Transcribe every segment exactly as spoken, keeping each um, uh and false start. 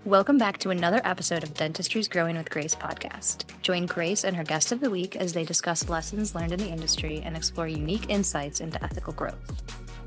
Welcome back to another episode of Dentistry's Growing with Grace podcast. Join Grace and her guest of the week as they discuss lessons learned in the industry and explore unique insights into ethical growth.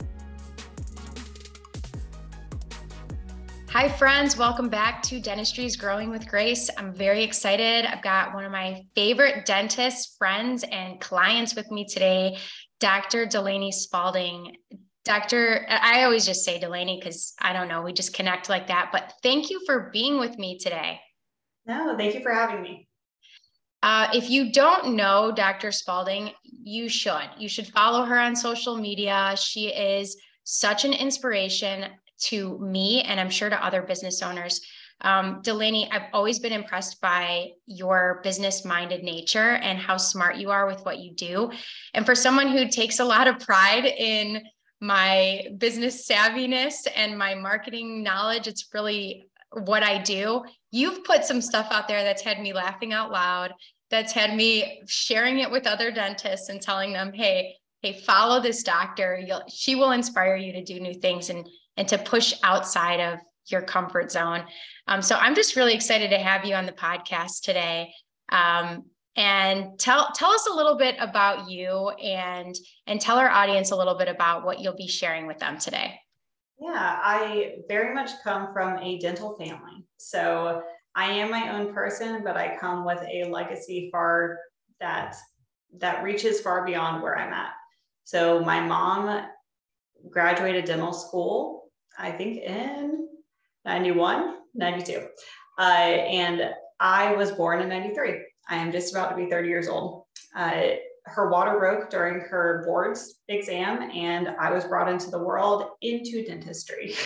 Hi, friends. Welcome back to Dentistry's Growing with Grace. I'm very excited. I've got one of my favorite dentists, friends, and clients with me today, Doctor Delaney Spalding. Doctor, I always just say Delaney because I don't know, we just connect like that. But thank you for being with me today. No, thank you for having me. Uh, if you don't know Doctor Spalding, you should. You should follow her on social media. She is such an inspiration to me, and I'm sure to other business owners. Um, Delaney, I've always been impressed by your business-minded nature and how smart you are with what you do. And for someone who takes a lot of pride in my business savviness and my marketing knowledge, it's really what I do. You've put some stuff out there that's had me laughing out loud, that's had me sharing it with other dentists and telling them, hey, hey, follow this doctor. You'll, she will inspire you to do new things and, and to push outside of your comfort zone. Um, so I'm just really excited to have you on the podcast today. Um, And tell tell us a little bit about you and and tell our audience a little bit about what you'll be sharing with them today. Yeah, I very much come from a dental family. So I am my own person, but I come with a legacy far that that reaches far beyond where I'm at. So my mom graduated dental school, I think in ninety-one, ninety-two. Uh, and I was born in ninety-three. I am just about to be thirty years old. Uh, her water broke during her boards exam, and I was brought into the world into dentistry.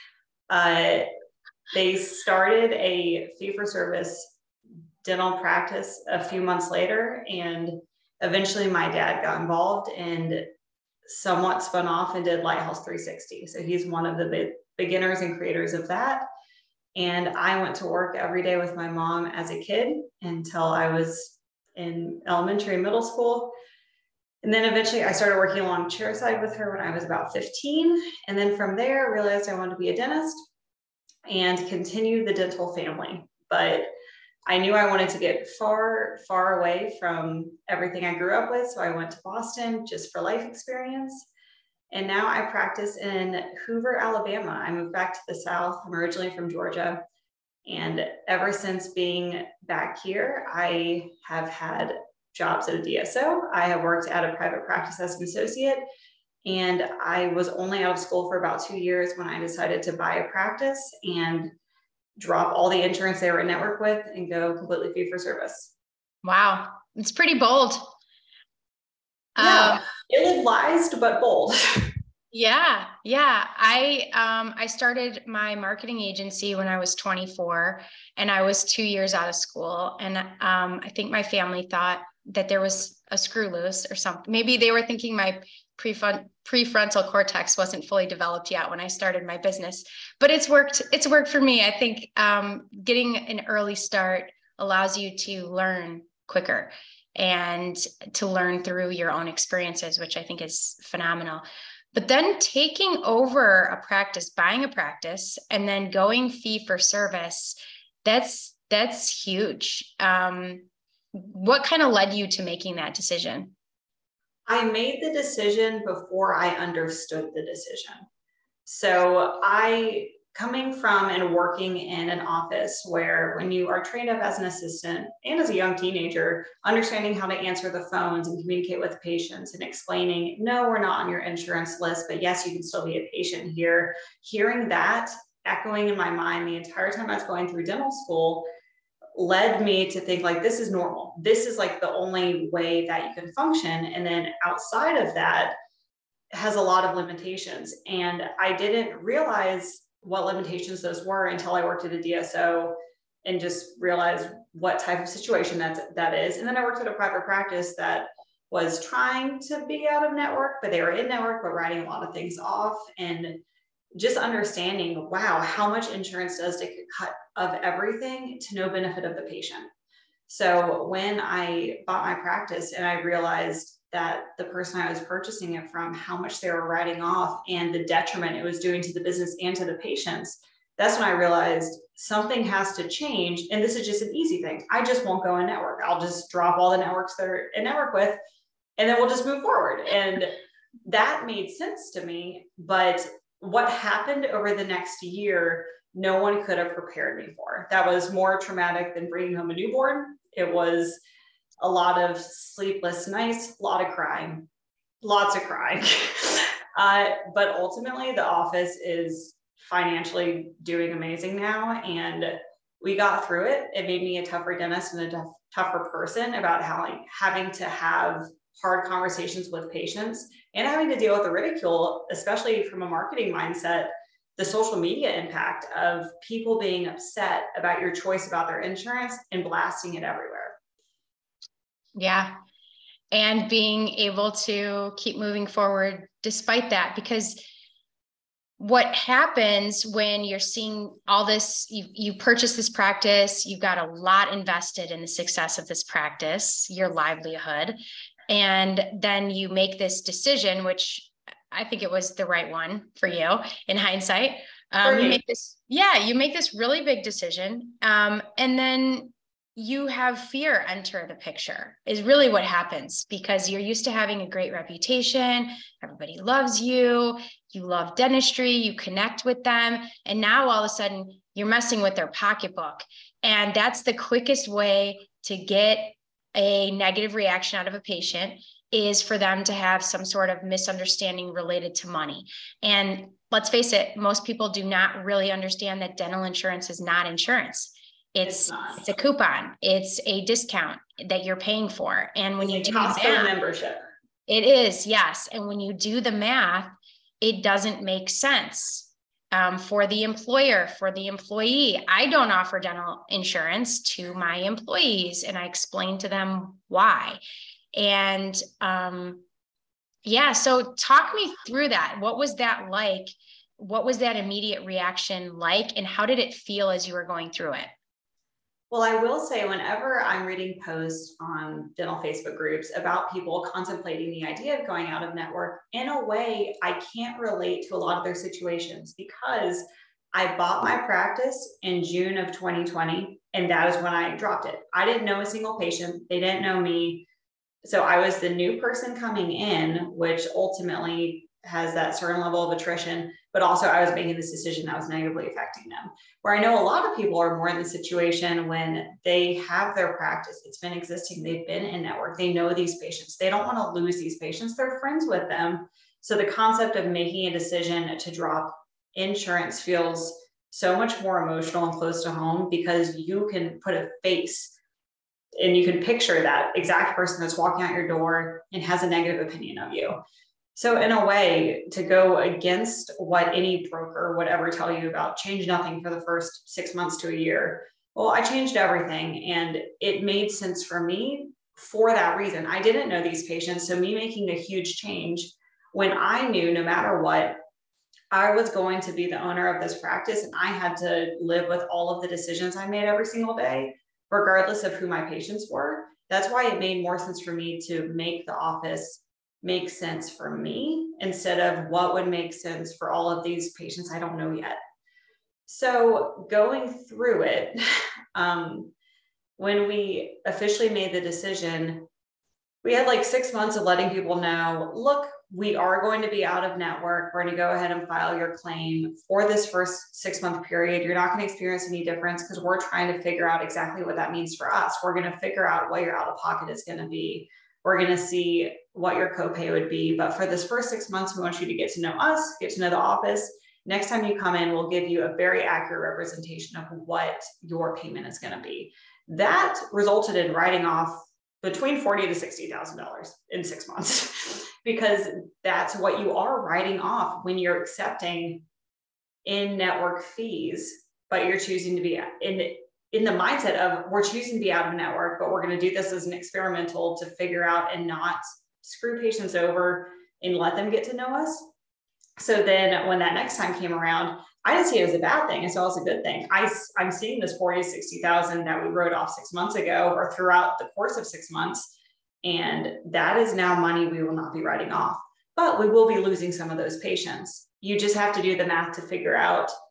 Uh, they started a fee-for-service dental practice a few months later, and eventually my dad got involved and somewhat spun off and did Lighthouse three sixty. So he's one of the big beginners and creators of that. And I went to work every day with my mom as a kid until I was in elementary and middle school. And then eventually I started working along chairside with her when I was about fifteen. And then from there, I realized I wanted to be a dentist and continue the dental family. But I knew I wanted to get far, far away from everything I grew up with. So I went to Boston just for life experience. And now I practice in Hoover, Alabama. I moved back to the South. I'm originally from Georgia. And ever since being back here, I have had jobs at a D S O. I have worked at a private practice as an associate. And I was only out of school for about two years when I decided to buy a practice and drop all the insurance they were in network with and go completely fee for service. Wow. It's pretty bold. Yeah, um, ill-advised, but bold. yeah. Yeah. I, um, I started my marketing agency when I was twenty-four and I was two years out of school. And, um, I think my family thought that there was a screw loose or something. Maybe they were thinking my prefront prefrontal cortex wasn't fully developed yet when I started my business, but it's worked. It's worked for me. I think, um, getting an early start allows you to learn quicker and to learn through your own experiences, which I think is phenomenal. But then taking over a practice, buying a practice, and then going fee for service, that's, that's huge. Um, what kind of led you to making that decision? I made the decision before I understood the decision. So I, coming from and working in an office where when you are trained up as an assistant and as a young teenager, understanding how to answer the phones and communicate with patients and explaining, no, we're not on your insurance list, but yes, you can still be a patient here. Hearing that echoing in my mind the entire time I was going through dental school led me to think like, this is normal. This is like the only way that you can function. And then outside of that has a lot of limitations. And I didn't realize what limitations those were until I worked at a D S O and just realized what type of situation that's, that is. And then I worked at a private practice that was trying to be out of network, but they were in network, but writing a lot of things off. And just understanding, wow, how much insurance does take a cut of everything to no benefit of the patient. So when I bought my practice and I realized that the person I was purchasing it from, how much they were writing off and the detriment it was doing to the business and to the patients, that's when I realized something has to change. And this is just an easy thing. I just won't go in network. I'll just drop all the networks that are in network with, and then we'll just move forward. And that made sense to me. But what happened over the next year, no one could have prepared me for. That was more traumatic than bringing home a newborn. It was a lot of sleepless nights, a lot of crying, lots of crying. uh, but ultimately, the office is financially doing amazing now. And we got through it. It made me a tougher dentist and a tough, tougher person about how like, having to have hard conversations with patients and having to deal with the ridicule, especially from a marketing mindset, the social media impact of people being upset about your choice about their insurance and blasting it everywhere. Yeah. And being able to keep moving forward despite that, because what happens when you're seeing all this, you, you purchase this practice, you've got a lot invested in the success of this practice, your livelihood, and then you make this decision, which I think it was the right one for you in hindsight. Um, you make this, yeah, you make this really big decision. Um, and then you have fear enter the picture is really what happens, because you're used to having a great reputation. Everybody loves you. You love dentistry, you connect with them. And now all of a sudden you're messing with their pocketbook. And that's the quickest way to get a negative reaction out of a patient, is for them to have some sort of misunderstanding related to money. And let's face it, most people do not really understand that dental insurance is not insurance. It's, it's, it's a coupon. It's a discount that you're paying for. And when it's you do Costco math, membership, it is, yes. And when you do the math, it doesn't make sense. Um, for the employer, for the employee. I don't offer dental insurance to my employees, and I explain to them why. And um, yeah, so talk me through that. What was that like? What was that immediate reaction like? And how did it feel as you were going through it? Well, I will say, whenever I'm reading posts on dental Facebook groups about people contemplating the idea of going out of network, in a way, I can't relate to a lot of their situations, because I bought my practice in June of twenty twenty, and that is when I dropped it. I didn't know a single patient. They didn't know me. So I was the new person coming in, which ultimately has that certain level of attrition, but also I was making this decision that was negatively affecting them. Where I know a lot of people are more in the situation when they have their practice, it's been existing, they've been in network, they know these patients, they don't want to lose these patients, they're friends with them. So the concept of making a decision to drop insurance feels so much more emotional and close to home, because you can put a face and you can picture that exact person that's walking out your door and has a negative opinion of you. So in a way, to go against what any broker would ever tell you about change nothing for the first six months to a year, well, I changed everything, and it made sense for me for that reason. I didn't know these patients, so me making a huge change when I knew no matter what, I was going to be the owner of this practice, and I had to live with all of the decisions I made every single day, regardless of who my patients were. That's why it made more sense for me to make the office make sense for me instead of what would make sense for all of these patients I don't know yet. So going through it, um, when we officially made the decision, we had like six months of letting people know, look, we are going to be out of network. We're going to go ahead and file your claim for this first six month period. You're not going to experience any difference, because we're trying to figure out exactly what that means for us. We're going to figure out what your out of pocket is going to be. We're going to see what your copay would be. But for this first six months, we want you to get to know us, get to know the office. Next time you come in, we'll give you a very accurate representation of what your payment is going to be. That resulted in writing off between forty thousand dollars to sixty thousand dollars in six months, because that's what you are writing off when you're accepting in-network fees, but you're choosing to be in in the mindset of, we're choosing to be out of network, but we're going to do this as an experimental to figure out and not screw patients over and let them get to know us. So then when that next time came around, I didn't see it as a bad thing. I saw it as a good thing. I, I'm seeing this forty, sixty thousand that we wrote off six months ago or throughout the course of six months. And that is now money we will not be writing off, but we will be losing some of those patients. You just have to do the math to figure out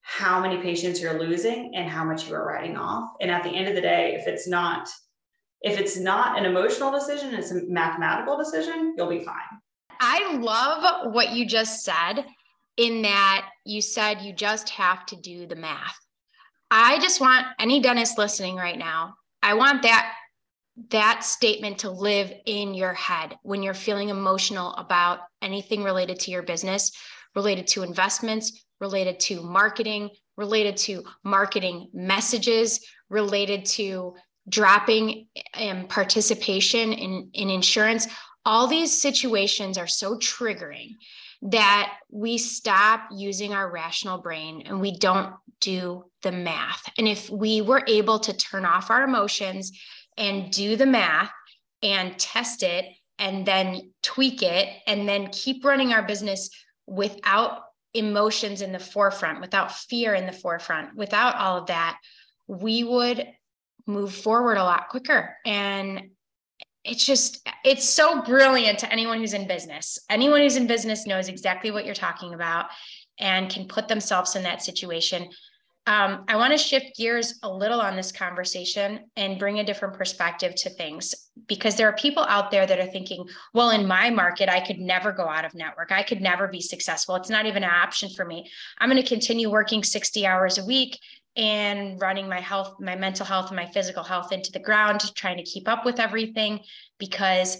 how many patients you're losing and how much you are writing off. And at the end of the day, if it's not, if it's not an emotional decision, it's a mathematical decision, you'll be fine. I love what you just said, in that you said you just have to do the math. I just want any dentist listening right now, I want that that statement to live in your head when you're feeling emotional about anything related to your business, related to investments, related to marketing, related to marketing messages, related to dropping um, participation in, in insurance. All these situations are so triggering that we stop using our rational brain and we don't do the math. And if we were able to turn off our emotions and do the math and test it and then tweak it and then keep running our business without emotions in the forefront, without fear in the forefront, without all of that, we would move forward a lot quicker. And it's just, it's so brilliant to anyone who's in business. Anyone who's in business knows exactly what you're talking about and can put themselves in that situation. Um, I want to shift gears a little on this conversation and bring a different perspective to things, because there are people out there that are thinking, well, in my market, I could never go out of network. I could never be successful. It's not even an option for me. I'm going to continue working sixty hours a week and running my health, my mental health and my physical health into the ground, trying to keep up with everything, because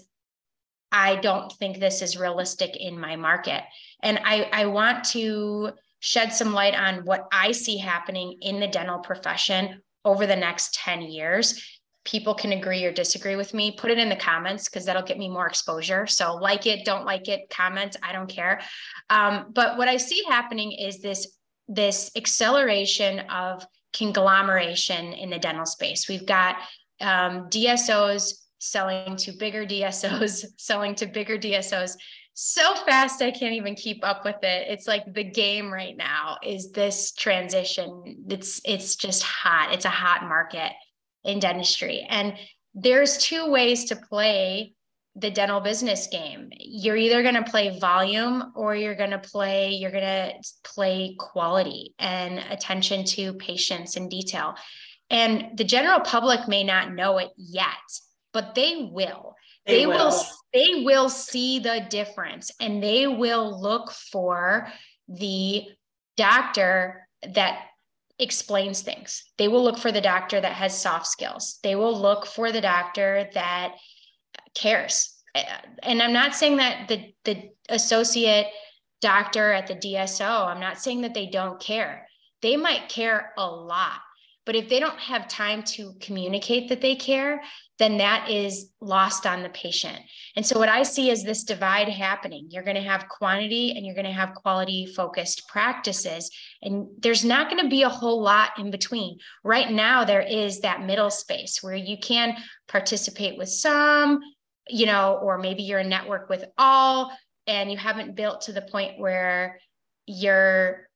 I don't think this is realistic in my market. And I, I want to shed some light on what I see happening in the dental profession over the next ten years. People can agree or disagree with me. Put it in the comments, because that'll get me more exposure. So like it, don't like it, comment, I don't care. Um, but what I see happening is this, this acceleration of conglomeration in the dental space. We've got um, D S Os selling to bigger D S Os, selling to bigger D S Os. So fast, I can't even keep up with it. It's like the game right now is this transition. It's, it's just hot. It's a hot market in dentistry. And there's two ways to play the dental business game. You're either going to play volume, or you're going to play, you're going to play quality and attention to patients and detail. And the general public may not know it yet, but they will. They, they will. will they will see the difference, and they will look for the doctor that explains things. They will look for the doctor that has soft skills. They will look for the doctor that cares. And I'm not saying that the, the associate doctor at the D S O, I'm not saying that they don't care. They might care a lot, but if they don't have time to communicate that they care, then that is lost on the patient. And so what I see is this divide happening. You're going to have quantity and you're going to have quality focused practices. And there's not going to be a whole lot in between. Right now, there is that middle space where you can participate with some, you know, or maybe you're a network with all, and you haven't built to the point where you're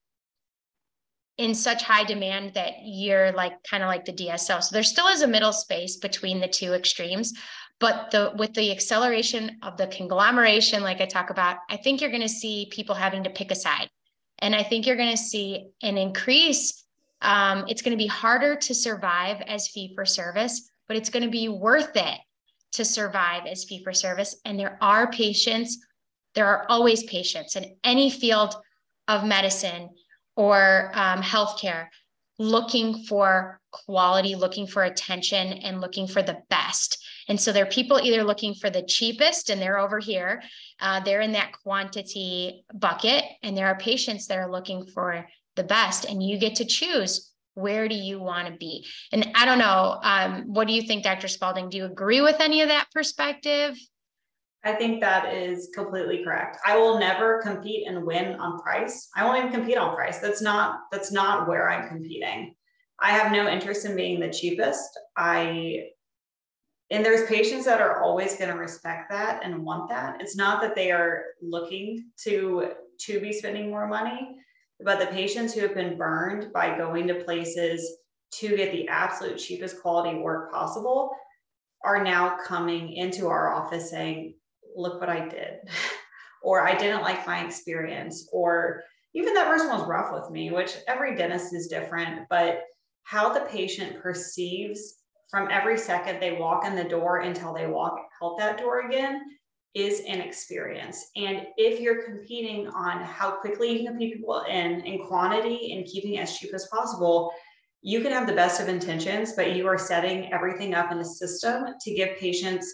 in such high demand that you're like kind of like the D S O. So there still is a middle space between the two extremes, but the with the acceleration of the conglomeration, like I talk about, I think you're going to see people having to pick a side. And I think you're going to see an increase. Um, it's going to be harder to survive as fee for service, but it's going to be worth it to survive as fee for service. And there are patients, there are always patients in any field of medicine or um, healthcare looking for quality, looking for attention, and looking for the best. And so there are people either looking for the cheapest, and they're over here, uh, they're in that quantity bucket, and there are patients that are looking for the best, and you get to choose, where do you want to be? And I don't know, um, what do you think, Doctor Spalding? Do you agree with any of that perspective? I think that is completely correct. I will never compete and win on price. I won't even compete on price. That's not, that's not where I'm competing. I have no interest in being the cheapest. I, and there's patients that are always going to respect that and want that. It's not that they are looking to, to be spending more money, but the patients who have been burned by going to places to get the absolute cheapest quality work possible are now coming into our office saying, look what I did, or I didn't like my experience, or even that first one was rough with me, which every dentist is different, but how the patient perceives from every second they walk in the door until they walk out that door again is an experience. And if you're competing on how quickly you can keep people in, in quantity and keeping it as cheap as possible, you can have the best of intentions, but you are setting everything up in the system to give patients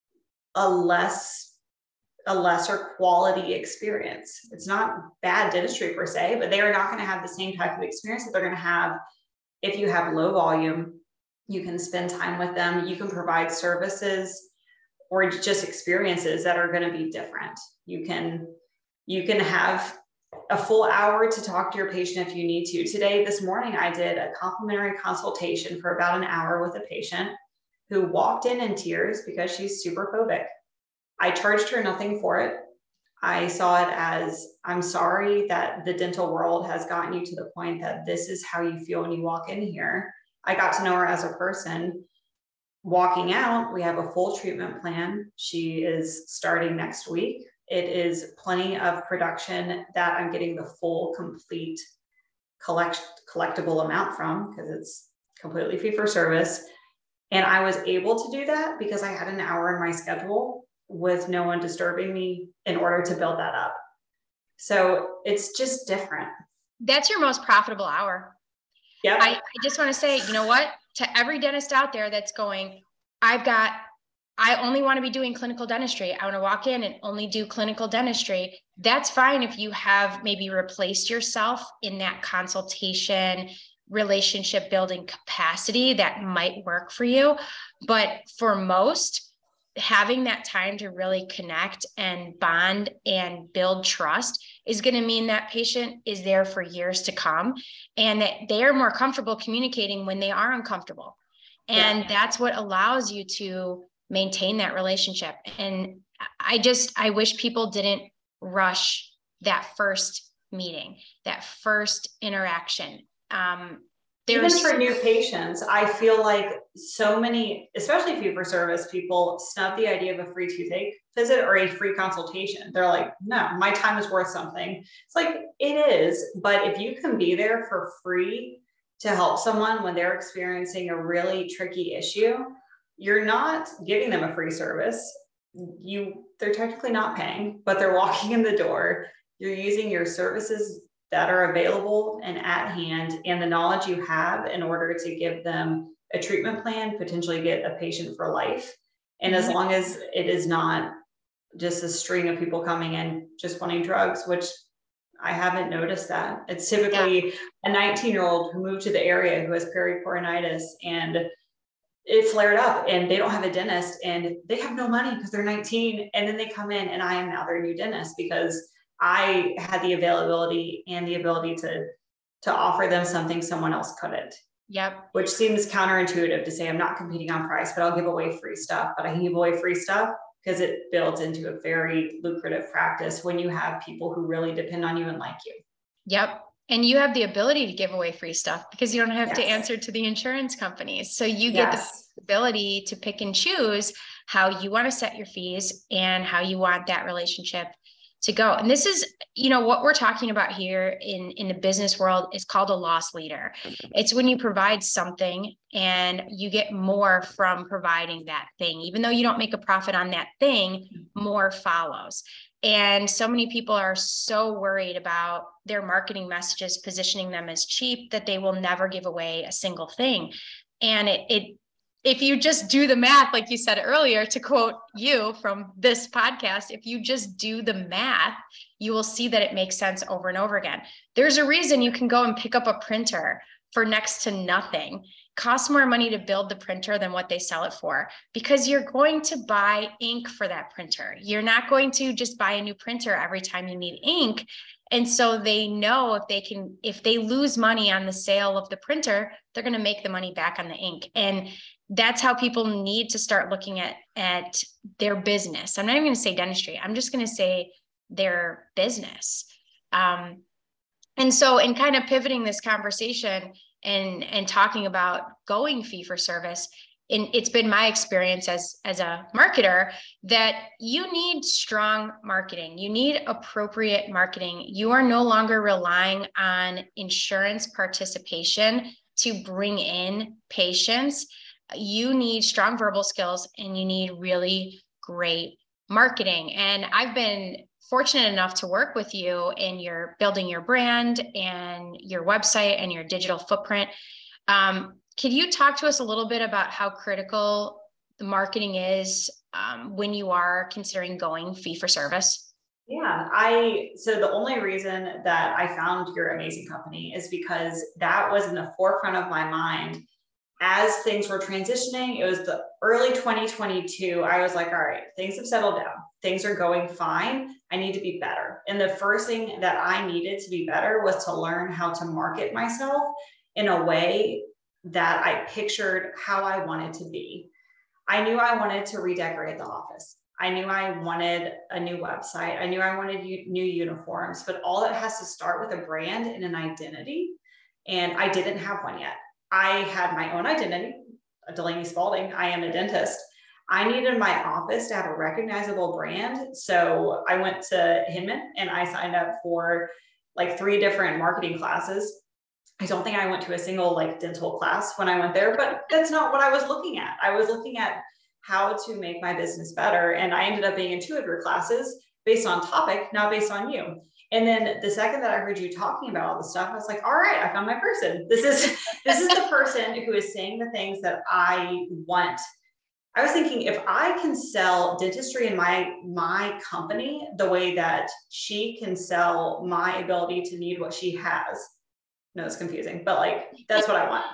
a less a lesser quality experience. It's not bad dentistry per se, but they are not going to have the same type of experience that they're going to have if you have low volume. You can spend time with them. You can provide services or just experiences that are going to be different. You can, you can have a full hour to talk to your patient if you need to. Today, this morning, I did a complimentary consultation for about an hour with a patient who walked in in tears because she's super phobic. I charged her nothing for it. I saw it as, I'm sorry that the dental world has gotten you to the point that this is how you feel when you walk in here. I got to know her as a person. Walking out, we have a full treatment plan. She is starting next week. It is plenty of production that I'm getting the full, complete collect, collectible amount from because it's completely fee for service. And I was able to do that because I had an hour in my schedule with no one disturbing me in order to build that up. So it's just different. That's your most profitable hour. Yeah. I, I just want to say, you know what, to every dentist out there that's going, I've got, I only want to be doing clinical dentistry. I want to walk in and only do clinical dentistry. That's fine if you have maybe replaced yourself in that consultation, relationship building capacity, that might work for you. But for most, having that time to really connect and bond and build trust is going to mean that patient is there for years to come and that they are more comfortable communicating when they are uncomfortable. And yeah. That's what allows you to maintain that relationship. And I just, I wish people didn't rush that first meeting, that first interaction. Um, Even for new patients, I feel like so many, especially fee for service people, snub the idea of a free toothache visit or a free consultation. They're like, no, my time is worth something. It's like, it is. But if you can be there for free to help someone when they're experiencing a really tricky issue, you're not giving them a free service. You, they're technically not paying, but they're walking in the door. You're using your services that are available and at hand and the knowledge you have in order to give them a treatment plan, potentially get a patient for life. And mm-hmm. as long as it is not just a string of people coming in just wanting drugs, which I haven't noticed that. It's typically yeah. a nineteen year old who moved to the area who has pericoronitis and it flared up and they don't have a dentist and they have no money because they're nineteen. And then they come in and I am now their new dentist because I had the availability and the ability to, to offer them something someone else couldn't. Yep. Which seems counterintuitive to say I'm not competing on price, but I'll give away free stuff. But I can give away free stuff because it builds into a very lucrative practice when you have people who really depend on you and like you. Yep. And you have the ability to give away free stuff because you don't have yes. to answer to the insurance companies. So you get yes. the ability to pick and choose how you want to set your fees and how you want that relationship to go. And this is, you know, what we're talking about here in, in the business world is called a loss leader. It's when you provide something and you get more from providing that thing. Even though you don't make a profit on that thing, more follows. And so many people are so worried about their marketing messages, positioning them as cheap that they will never give away a single thing. And it, it if you just do the math, like you said earlier, to quote you from this podcast, if you just do the math, you will see that it makes sense over and over again. There's a reason you can go and pick up a printer for next to nothing. Costs more money to build the printer than what they sell it for, because you're going to buy ink for that printer. You're not going to just buy a new printer every time you need ink. And so they know if they can, if they lose money on the sale of the printer, they're going to make the money back on the ink. And that's how people need to start looking at, at their business. I'm not even going to say dentistry. I'm just going to say their business. Um, and so in kind of pivoting this conversation and, and talking about going fee for service, and it's been my experience as, as a marketer, that you need strong marketing. You need appropriate marketing. You are no longer relying on insurance participation to bring in patients. You need strong verbal skills and you need really great marketing. And I've been fortunate enough to work with you in your building your brand and your website and your digital footprint. Um, Could you talk to us a little bit about how critical the marketing is um, when you are considering going fee for service? Yeah, I, so the only reason that I found your amazing company is because that was in the forefront of my mind as things were transitioning. It was the early twenty twenty-two. I was like, all right, things have settled down. Things are going fine. I need to be better. And the first thing that I needed to be better was to learn how to market myself in a way that I pictured how I wanted to be. I knew I wanted to redecorate the office. I knew I wanted a new website. I knew I wanted u- new uniforms, but all that has to start with a brand and an identity. And I didn't have one yet. I had my own identity, Delaney Spalding. I am a dentist. I needed my office to have a recognizable brand. So I went to Hinman and I signed up for like three different marketing classes. I don't think I went to a single like dental class when I went there, but that's not what I was looking at. I was looking at how to make my business better. And I ended up being in two of your classes based on topic, not based on you. And then the second that I heard you talking about all this stuff, I was like, all right, I found my person. This is, this is the person who is saying the things that I want. I was thinking, if I can sell dentistry in my, my company the way that she can sell my ability to need what she has. No, it's confusing, but like, that's what I want.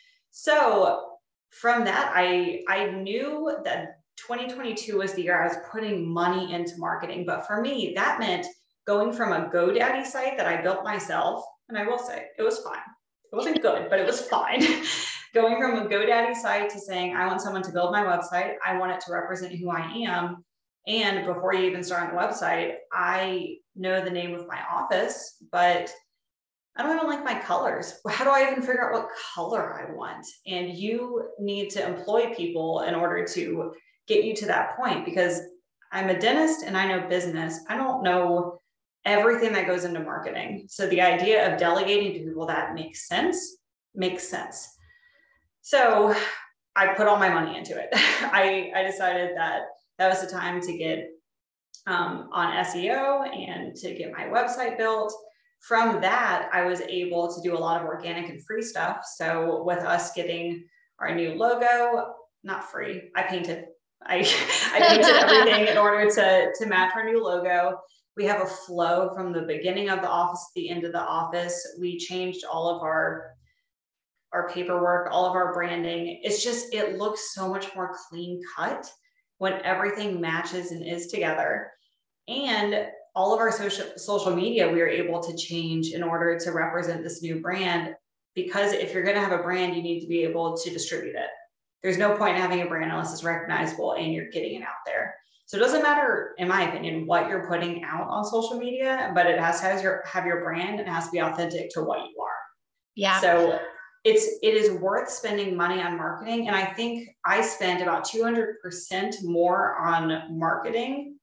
So from that, I, I knew that twenty twenty-two was the year I was putting money into marketing. But for me, that meant going from a GoDaddy site that I built myself. And I will say it was fine. It wasn't good, but it was fine. Going from a GoDaddy site to saying, I want someone to build my website. I want it to represent who I am. And before you even start on the website, I know the name of my office, but I don't even like my colors. How do I even figure out what color I want? And you need to employ people in order to get you to that point, because I'm a dentist and I know business. I don't know everything that goes into marketing. So the idea of delegating to people that makes sense, makes sense. So I put all my money into it. I, I decided that that was the time to get um, on S E O and to get my website built. From that, I was able to do a lot of organic and free stuff. So with us getting our new logo, not free, I painted, I, I painted everything in order to, to match our new logo. We have a flow from the beginning of the office to the end of the office. We changed all of our, our paperwork, all of our branding. It's just, it looks so much more clean cut when everything matches and is together. And all of our social social media, we were able to change in order to represent this new brand, because if you're going to have a brand, you need to be able to distribute it. There's no point in having a brand unless it's recognizable and you're getting it out there. So it doesn't matter, in my opinion, what you're putting out on social media, but it has to have your, have your brand and it has to be authentic to what you are. Yeah. So it's, it is worth spending money on marketing. And I think I spent about two hundred percent more on marketing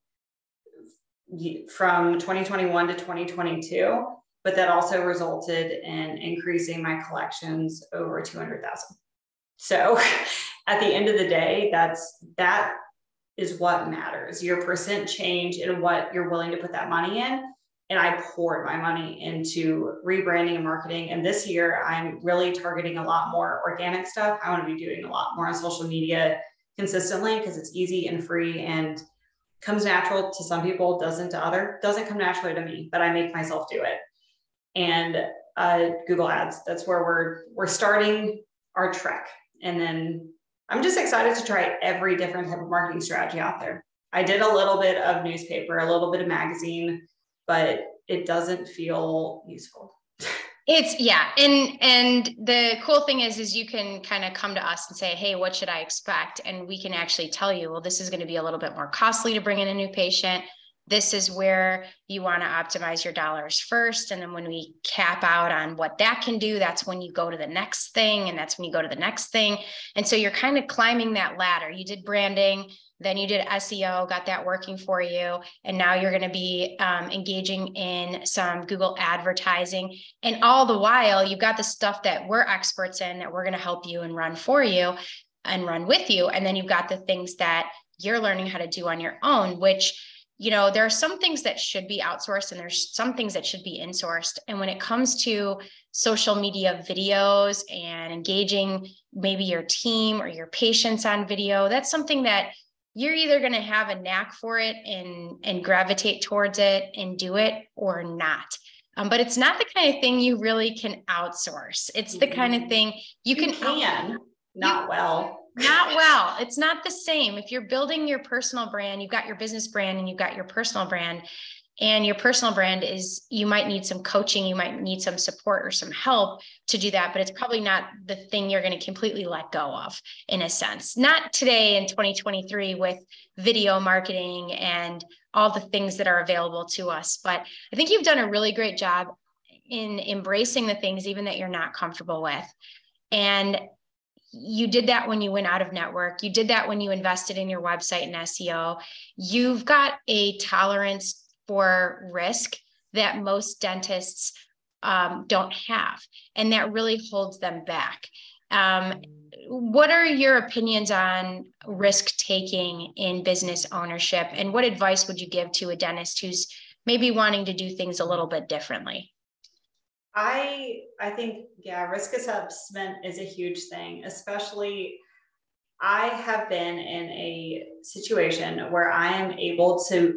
from twenty twenty-one to twenty twenty-two, but that also resulted in increasing my collections over two hundred thousand. So at the end of the day, that's, that is what matters. Your percent change in what you're willing to put that money in. And I poured my money into rebranding and marketing. And this year I'm really targeting a lot more organic stuff. I want to be doing a lot more on social media consistently because it's easy and free and comes natural to some people, doesn't to other, doesn't come naturally to me, but I make myself do it. And uh, Google Ads, that's where we're, we're starting our trek. And then I'm just excited to try every different type of marketing strategy out there. I did a little bit of newspaper, a little bit of magazine, but it doesn't feel useful. It's yeah. And, and the cool thing is, is you can kind of come to us and say, hey, what should I expect? And we can actually tell you, well, this is going to be a little bit more costly to bring in a new patient. This is where you want to optimize your dollars first. And then when we cap out on what that can do, that's when you go to the next thing. And that's when you go to the next thing. And so you're kind of climbing that ladder. You did branding, then you did S E O, got that working for you. And now you're going to be um, engaging in some Google advertising. And all the while, you've got the stuff that we're experts in that we're going to help you and run for you and run with you. And then you've got the things that you're learning how to do on your own, which, you know, there are some things that should be outsourced and there's some things that should be insourced. And when it comes to social media videos and engaging maybe your team or your patients on video, that's something that you're either going to have a knack for it and, and gravitate towards it and do it or not. Um, but it's not the kind of thing you really can outsource. It's the kind of thing you, you can, can not you, well. Not well. It's not the same. If you're building your personal brand, you've got your business brand and you've got your personal brand, and your personal brand is, you might need some coaching, you might need some support or some help to do that, but it's probably not the thing you're going to completely let go of, in a sense. Not today in twenty twenty-three with video marketing and all the things that are available to us. But I think you've done a really great job in embracing the things even that you're not comfortable with. And you did that when you went out of network. You did that when you invested in your website and S E O. You've got a tolerance for risk that most dentists um, don't have, and that really holds them back. Um, what are your opinions on risk taking in business ownership, and what advice would you give to a dentist who's maybe wanting to do things a little bit differently? I I think, yeah, risk assessment is a huge thing, especially I have been in a situation where I am able to,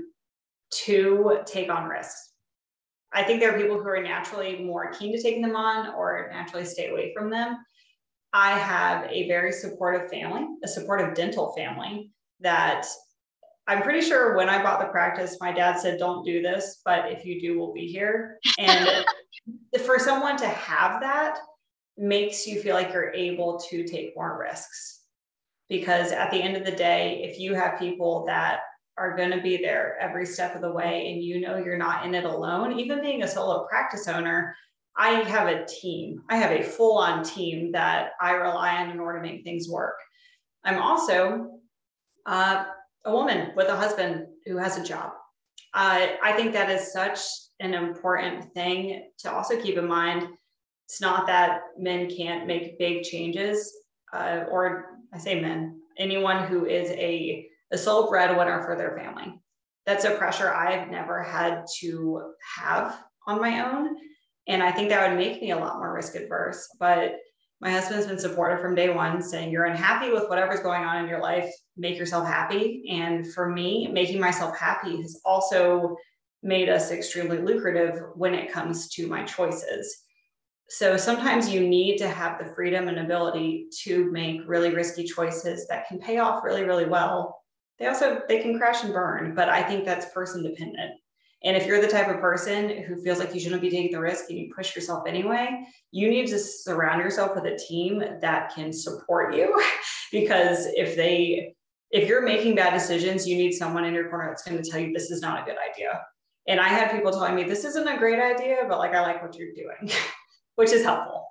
to take on risks. I think there are people who are naturally more keen to taking them on or naturally stay away from them. I have a very supportive family, a supportive dental family that I'm pretty sure when I bought the practice, my dad said, don't do this, but if you do, we'll be here. And for someone to have that makes you feel like you're able to take more risks. Because at the end of the day, if you have people that are going to be there every step of the way and you know you're not in it alone, even being a solo practice owner, I have a team. I have a full-on team that I rely on in order to make things work. I'm also uh, a woman with a husband who has a job. Uh, I think that is such an important thing to also keep in mind. It's not that men can't make big changes, uh, or I say men, anyone who is a, a sole breadwinner for their family. That's a pressure I've never had to have on my own. And I think that would make me a lot more risk adverse. But my husband's been supportive from day one, saying you're unhappy with whatever's going on in your life, make yourself happy. And for me, making myself happy has also made us extremely lucrative when it comes to my choices. So sometimes you need to have the freedom and ability to make really risky choices that can pay off really, really well. They also, they can crash and burn, but I think that's person dependent. And if you're the type of person who feels like you shouldn't be taking the risk and you push yourself anyway, you need to surround yourself with a team that can support you. Because if they, if you're making bad decisions, you need someone in your corner that's going to tell you this is not a good idea. And I have people telling me this isn't a great idea, but like, I like what you're doing, which is helpful.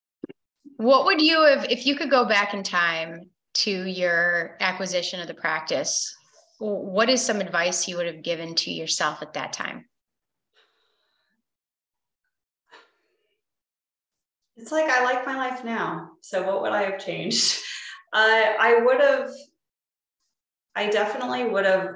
What would you have, if you could go back in time to your acquisition of the practice, what is some advice you would have given to yourself at that time? It's like, I like my life now. So what would I have changed? Uh, I would have, I definitely would have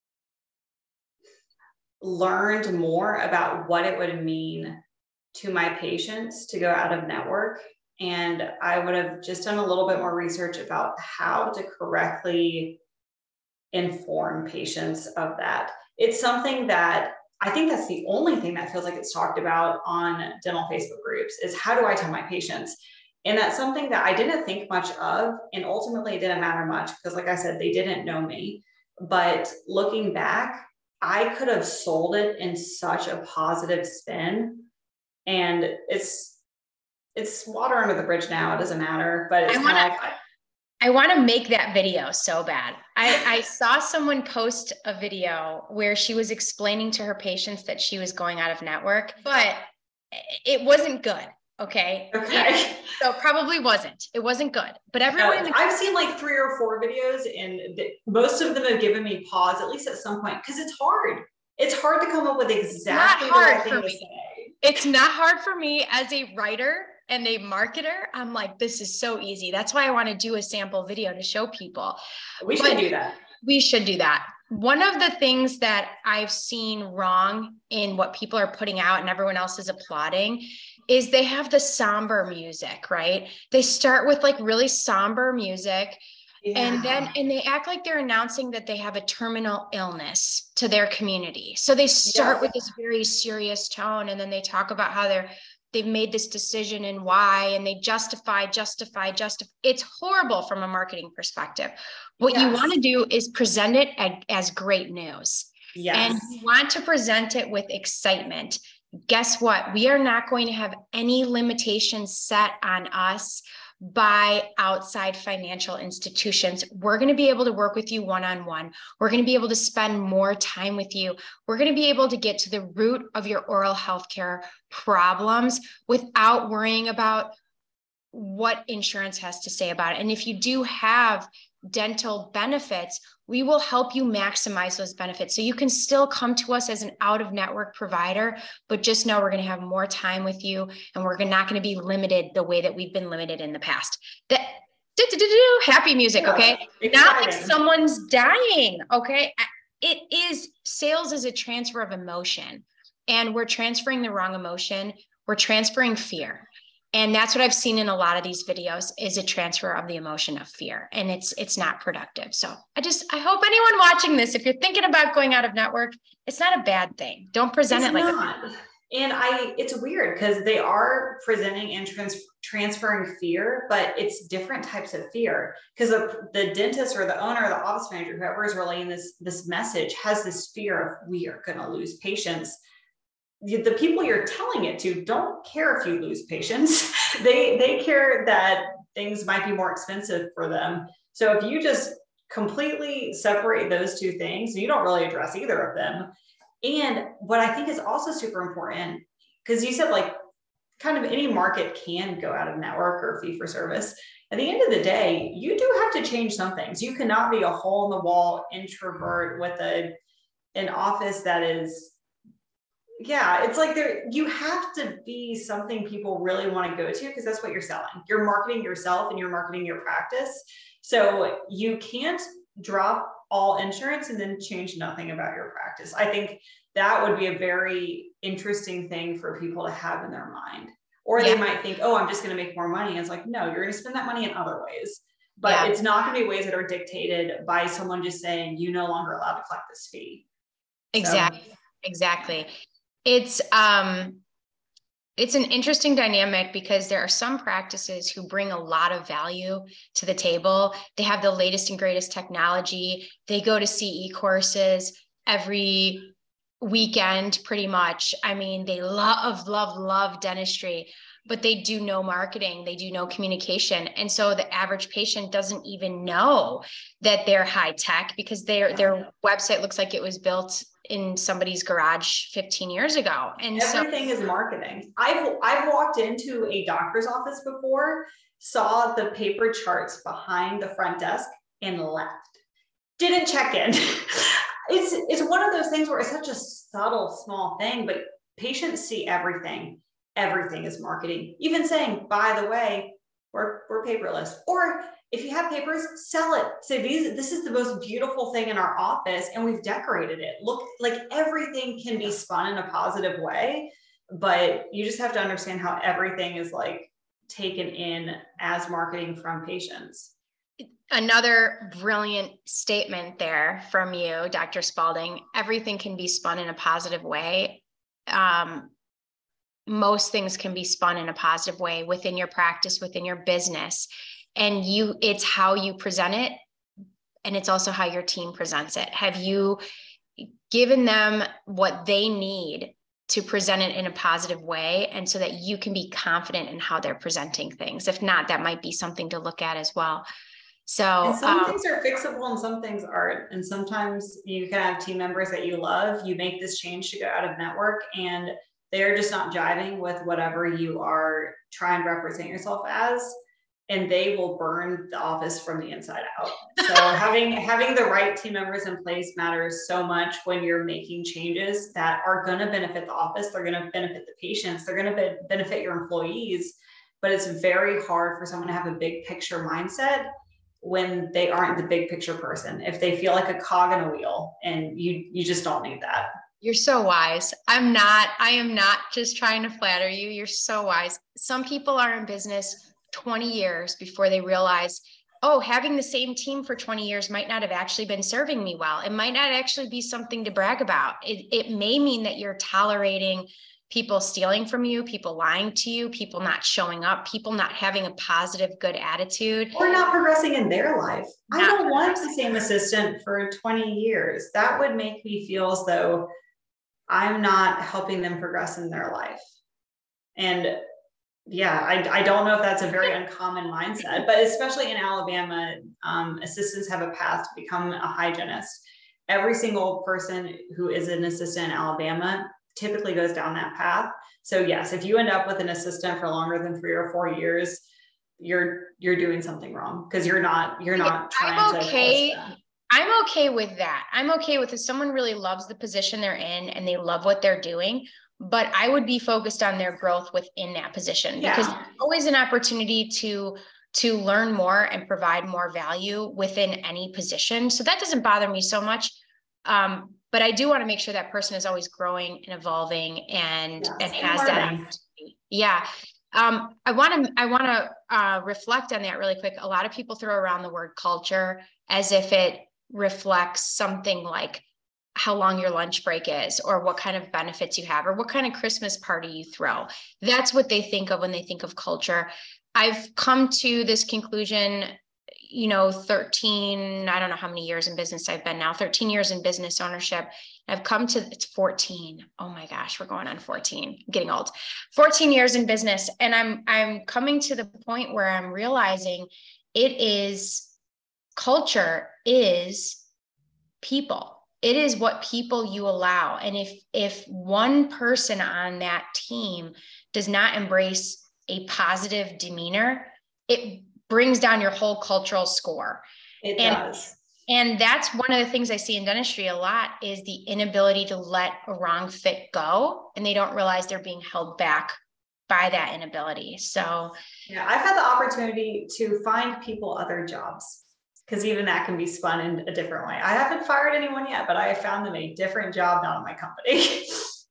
learned more about what it would mean to my patients to go out of network. And I would have just done a little bit more research about how to correctly inform patients of that. It's something that I think that's the only thing that feels like it's talked about on dental Facebook groups is how do I tell my patients? And that's something that I didn't think much of. And ultimately it didn't matter much because like I said, they didn't know me. But looking back, I could have sold it in such a positive spin. And it's, it's water under the bridge now. It doesn't matter, but it's kind of like, I want to make that video so bad. I, I saw someone post a video where she was explaining to her patients that she was going out of network, but it wasn't good. Okay. Okay. And so probably wasn't. It wasn't good. But everyone. Uh, I've seen like three or four videos, and the, most of them have given me pause, at least at some point, because it's hard. It's hard to come up with exactly the right thing to say. It's not hard for me as a writer and a marketer. I'm like, this is so easy. That's why I want to do a sample video to show people. We should do that. We should do that. One of the things that I've seen wrong in what people are putting out and everyone else is applauding is they have the somber music, right? They start with like really somber music. Yeah. And then, and they act like they're announcing that they have a terminal illness to their community. So they start yeah. with this very serious tone, and then they talk about how they're, they've made this decision and why, and they justify, justify, justify. It's horrible from a marketing perspective. What yes. you want to do is present it as, as great news. Yes. And you want to present it with excitement. Guess what? We are not going to have any limitations set on us by outside financial institutions. We're going to be able to work with you one-on-one. We're going to be able to spend more time with you. We're going to be able to get to the root of your oral health care problems without worrying about what insurance has to say about it. And if you do have dental benefits, we will help you maximize those benefits. So you can still come to us as an out-of-network provider, but just know we're going to have more time with you, and we're not going to be limited the way that we've been limited in the past. That happy music, okay? Yeah, not like someone's dying, okay? It is, sales is a transfer of emotion, and we're transferring the wrong emotion. We're transferring fear. And that's what I've seen in a lot of these videos, is a transfer of the emotion of fear, and it's it's not productive. So I just, I hope anyone watching this, if you're thinking about going out of network, it's not a bad thing. Don't present it's it like not. A- and I, it's weird because they are presenting and trans- transferring fear, but it's different types of fear, because the, the dentist or the owner or the office manager, whoever is relaying this, this message, has this fear of, we are going to lose patients. The people you're telling it to don't care if you lose patients. they they care that things might be more expensive for them. So if you just completely separate those two things, you don't really address either of them. And what I think is also super important, because you said like kind of any market can go out of network or fee for service. At the end of the day, you do have to change some things. You cannot be a hole in the wall introvert with a an office that is, yeah, it's like there, you have to be something people really want to go to, because that's what you're selling. You're marketing yourself and you're marketing your practice. So you can't drop all insurance and then change nothing about your practice. I think that would be a very interesting thing for people to have in their mind. Or yeah. they might think, oh, I'm just going to make more money. And it's like, no, you're going to spend that money in other ways. But yeah. it's not going to be ways that are dictated by someone just saying, you no longer allowed to collect this fee. Exactly. So, exactly. It's um, it's an interesting dynamic, because there are some practices who bring a lot of value to the table. They have the latest and greatest technology. They go to C E courses every weekend, pretty much. I mean, they love, love, love dentistry, but they do no marketing. They do no communication. And so the average patient doesn't even know that they're high tech, because their, their website looks like it was built in somebody's garage fifteen years ago. And everything so, is marketing. I've, I've walked into a doctor's office before, saw the paper charts behind the front desk, and left. Didn't check in. It's, it's one of those things where it's such a subtle, small thing, but patients see everything. Everything is marketing. Even saying, by the way, we're, we're paperless. Or if you have papers, sell it. Say, these, this is the most beautiful thing in our office, and we've decorated it. Look, like everything can be spun in a positive way, but you just have to understand how everything is like taken in as marketing from patients. Another brilliant statement there from you, Doctor Spalding. Everything can be spun in a positive way. Um, most things can be spun in a positive way within your practice, within your business. And you, it's how you present it. And it's also how your team presents it. Have you given them what they need to present it in a positive way, and so that you can be confident in how they're presenting things? If not, that might be something to look at as well. So and some um, things are fixable and some things aren't. And sometimes you can have team members that you love, you make this change to go out of network, and they're just not jiving with whatever you are trying to represent yourself as, and they will burn the office from the inside out. So having having the right team members in place matters so much when you're making changes that are going to benefit the office, they're going to benefit the patients, they're going to be- benefit your employees. But it's very hard for someone to have a big picture mindset when they aren't the big picture person. If they feel like a cog in a wheel, and you you just don't need that. You're so wise. I'm not, I am not just trying to flatter you. You're so wise. Some people are in business twenty years before they realize, oh, having the same team for twenty years might not have actually been serving me well. It might not actually be something to brag about. It, it may mean that you're tolerating people stealing from you, people lying to you, people not showing up, people not having a positive, good attitude. Or not progressing in their life. Not I don't want the same assistant for twenty years. That would make me feel as though I'm not helping them progress in their life. And yeah, I, I don't know if that's a very uncommon mindset, but especially in Alabama, um, assistants have a path to become a hygienist. Every single person who is an assistant in Alabama typically goes down that path. So yes, if you end up with an assistant for longer than three or four years, you're you're doing something wrong, because you're not you're not yeah, trying I'm to okay. force them. I'm okay with that. I'm okay with if someone really loves the position they're in and they love what they're doing, but I would be focused on their growth within that position, Yeah. because there's always an opportunity to to learn more and provide more value within any position. So that doesn't bother me so much. Um, but I do want to make sure that person is always growing and evolving and, yes, and has that opportunity. Yeah. Um, I want to, I want to uh, reflect on that really quick. A lot of people throw around the word culture as if it reflects something like how long your lunch break is, or what kind of benefits you have, or what kind of Christmas party you throw. That's what they think of when they think of culture. I've come to this conclusion, you know, thirteen, I don't know how many years in business I've been now, thirteen years in business ownership. I've come to, it's fourteen. Oh my gosh, we're going on fourteen, I'm getting old. fourteen years in business. And I'm, I'm coming to the point where I'm realizing it is, culture is people. It is what people you allow. And if, if one person on that team does not embrace a positive demeanor, it brings down your whole cultural score. It and, does. And that's one of the things I see in dentistry a lot, is the inability to let a wrong fit go. And they don't realize they're being held back by that inability. So yeah, I've had the opportunity to find people other jobs, because even that can be spun in a different way. I haven't fired anyone yet, but I have found them a different job now in my company.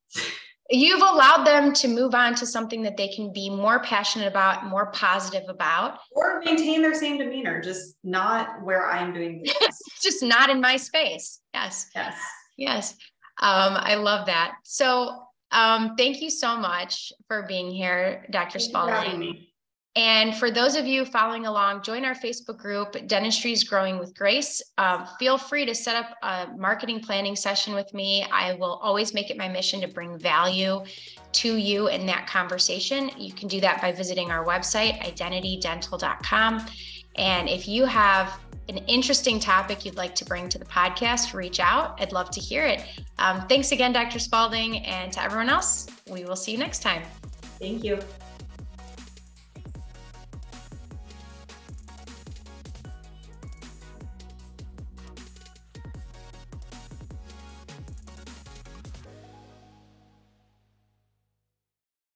You've allowed them to move on to something that they can be more passionate about, more positive about. Or maintain their same demeanor, just not where I'm doing business. Just not in my space. Yes. Yes. Yes. Um, I love that. So um, thank you so much for being here, Doctor Spalding. And for those of you following along, join our Facebook group, Dentistry is Growing with Grace. Um, feel free to set up a marketing planning session with me. I will always make it my mission to bring value to you in that conversation. You can do that by visiting our website, identity dental dot com. And if you have an interesting topic you'd like to bring to the podcast, reach out. I'd love to hear it. Um, thanks again, Doctor Spalding, and to everyone else, we will see you next time. Thank you.